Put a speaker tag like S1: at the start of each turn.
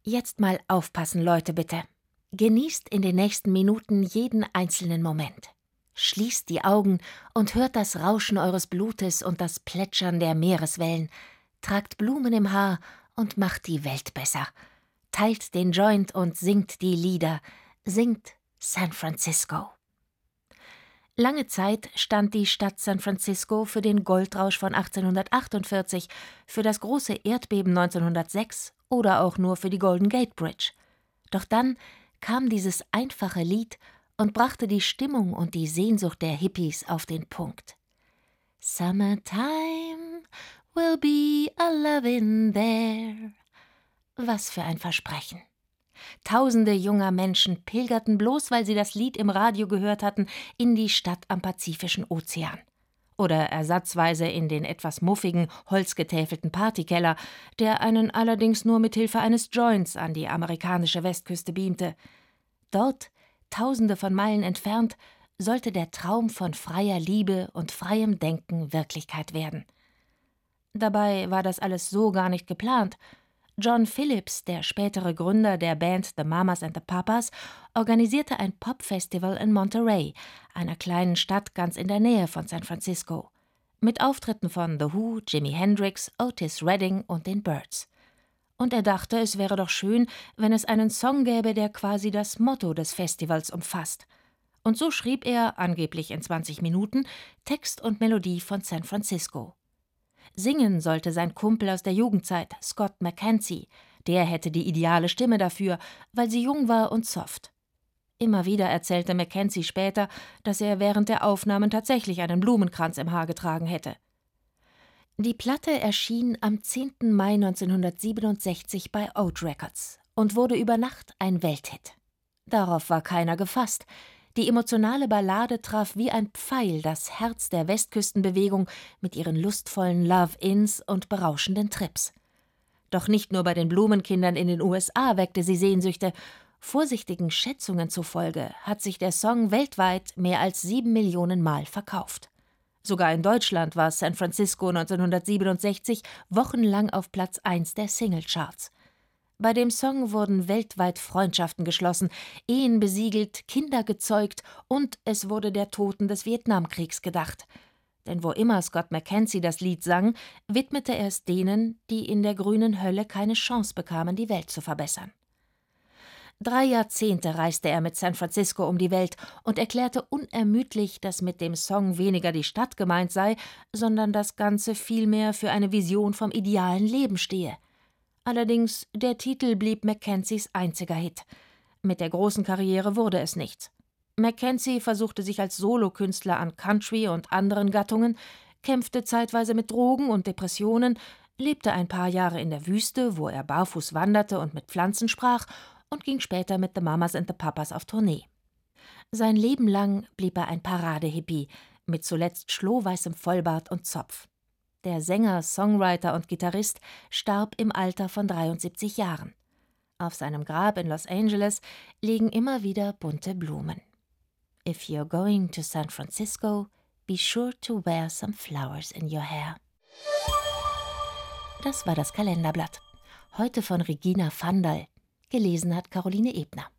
S1: Jetzt mal aufpassen, Leute, bitte. Genießt in den nächsten Minuten jeden einzelnen Moment. Schließt die Augen und hört das Rauschen eures Blutes und das Plätschern der Meereswellen. Tragt Blumen im Haar und macht die Welt besser. Teilt den Joint und singt die Lieder. Singt San Francisco. Lange Zeit stand die Stadt San Francisco für den Goldrausch von 1848, für das große Erdbeben 1906 oder auch nur für die Golden Gate Bridge. Doch dann kam dieses einfache Lied und brachte die Stimmung und die Sehnsucht der Hippies auf den Punkt. Summertime will be a lovin' there. Was für ein Versprechen. Tausende junger Menschen pilgerten bloß, weil sie das Lied im Radio gehört hatten, in die Stadt am Pazifischen Ozean. Oder ersatzweise in den etwas muffigen, holzgetäfelten Partykeller, der einen allerdings nur mit Hilfe eines Joints an die amerikanische Westküste beamte. Dort, Tausende von Meilen entfernt, sollte der Traum von freier Liebe und freiem Denken Wirklichkeit werden. Dabei war das alles so gar nicht geplant. John Phillips, der spätere Gründer der Band The Mamas and the Papas, organisierte ein Pop-Festival in Monterey, einer kleinen Stadt ganz in der Nähe von San Francisco, mit Auftritten von The Who, Jimi Hendrix, Otis Redding und den Byrds. Und er dachte, es wäre doch schön, wenn es einen Song gäbe, der quasi das Motto des Festivals umfasst. Und so schrieb er, angeblich in 20 Minuten, Text und Melodie von San Francisco. Singen sollte sein Kumpel aus der Jugendzeit, Scott McKenzie. Der hätte die ideale Stimme dafür, weil sie jung war und soft. Immer wieder erzählte McKenzie später, dass er während der Aufnahmen tatsächlich einen Blumenkranz im Haar getragen hätte. Die Platte erschien am 10. Mai 1967 bei Oat Records und wurde über Nacht ein Welthit. Darauf war keiner gefasst. Die emotionale Ballade traf wie ein Pfeil das Herz der Westküstenbewegung mit ihren lustvollen Love-Ins und berauschenden Trips. Doch nicht nur bei den Blumenkindern in den USA weckte sie Sehnsüchte. Vorsichtigen Schätzungen zufolge hat sich der Song weltweit mehr als 7 Millionen Mal verkauft. Sogar in Deutschland war San Francisco 1967 wochenlang auf Platz 1 der Singlecharts. Bei dem Song wurden weltweit Freundschaften geschlossen, Ehen besiegelt, Kinder gezeugt und es wurde der Toten des Vietnamkriegs gedacht. Denn wo immer Scott McKenzie das Lied sang, widmete er es denen, die in der grünen Hölle keine Chance bekamen, die Welt zu verbessern. 3 Jahrzehnte reiste er mit San Francisco um die Welt und erklärte unermüdlich, dass mit dem Song weniger die Stadt gemeint sei, sondern das Ganze vielmehr für eine Vision vom idealen Leben stehe. Allerdings, der Titel blieb Mackenzies einziger Hit. Mit der großen Karriere wurde es nichts. Mackenzie versuchte sich als Solokünstler an Country und anderen Gattungen, kämpfte zeitweise mit Drogen und Depressionen, lebte ein paar Jahre in der Wüste, wo er barfuß wanderte und mit Pflanzen sprach, und ging später mit The Mamas and the Papas auf Tournee. Sein Leben lang blieb er ein Paradehippie, mit zuletzt schlohweißem Vollbart und Zopf. Der Sänger, Songwriter und Gitarrist starb im Alter von 73 Jahren. Auf seinem Grab in Los Angeles liegen immer wieder bunte Blumen. If you're going to San Francisco, be sure to wear some flowers in your hair. Das war das Kalenderblatt. Heute von Regina Vandal. Gelesen hat Caroline Ebner.